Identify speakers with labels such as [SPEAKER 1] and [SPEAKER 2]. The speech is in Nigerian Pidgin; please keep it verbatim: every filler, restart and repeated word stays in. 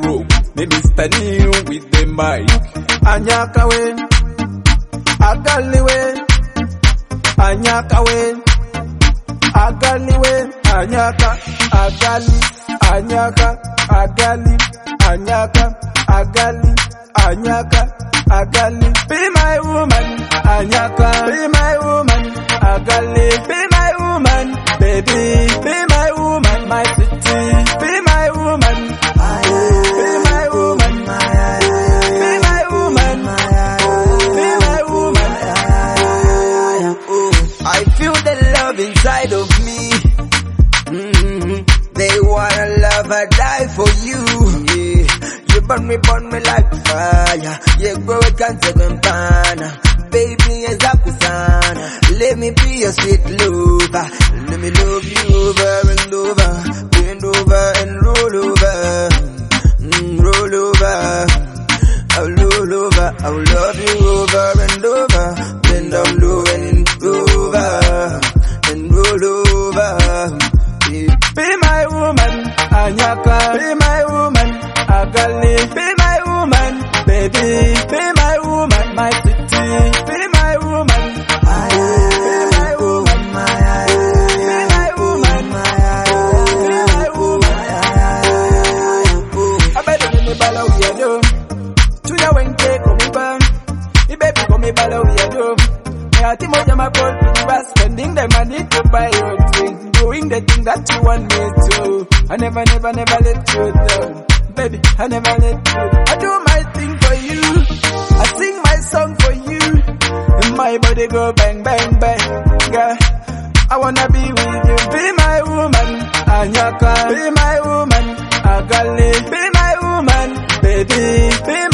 [SPEAKER 1] rope. Maybe standing with the mic. Anyaka way, agali way, anyaka way, agali way, anyaka, agali, anyaka, agali, anyaka, agali, anyaka, agali. Be my woman, anyaka. Be my woman, agali. Be my woman, baby. Be my woman, my city. Be my woman, be my woman, be my woman, be my woman. I feel the love inside of me. Mm-hmm. They wanna love, I die for you. Yeah. You burn me, burn me like fire. Yeah, bro, I can't take them pana. Baby, yes, Akusana. Let me be your sweet lover. Let me love you over and over. Bend over and roll over. Mm, roll over. I'll roll over. I'll love you over and over. Bend down low and over. And roll over. Yeah. Be my woman, Anyaka. Be my woman, Agali. Be my woman, baby. Be my woman, my city. Be my woman, be my woman, be my woman, be my woman. I better give me bala we are do. Tuya wenke komi bam, I baby komi bala we are do. Me ati moja makol pinba, spending the money to buy your drink, doing the thing that you want me to. I never, never, never let you down. Baby, I never let you. I do my thing for you. I sing my song for you. And my body go bang, bang, bang. Girl, I wanna be with you. Be my woman, Anyaka. Be my woman, Agali. Be my woman, baby. Be